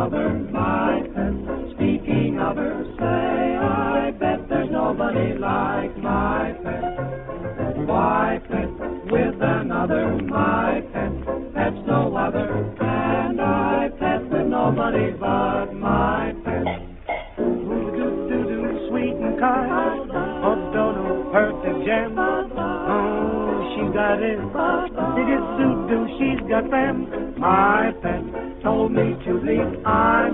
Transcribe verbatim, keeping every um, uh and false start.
mother, my pet. Speaking of her, say I bet there's nobody like my pet. Why pet with another, my pet? Pet's no other, and I pet with nobody but my pet. Ooh-doo-doo-doo, sweet and kind, oh, dodo, perfect gem. Oh, she's got it, dig it, doo-doo, she's got them. My pet told me to leave, I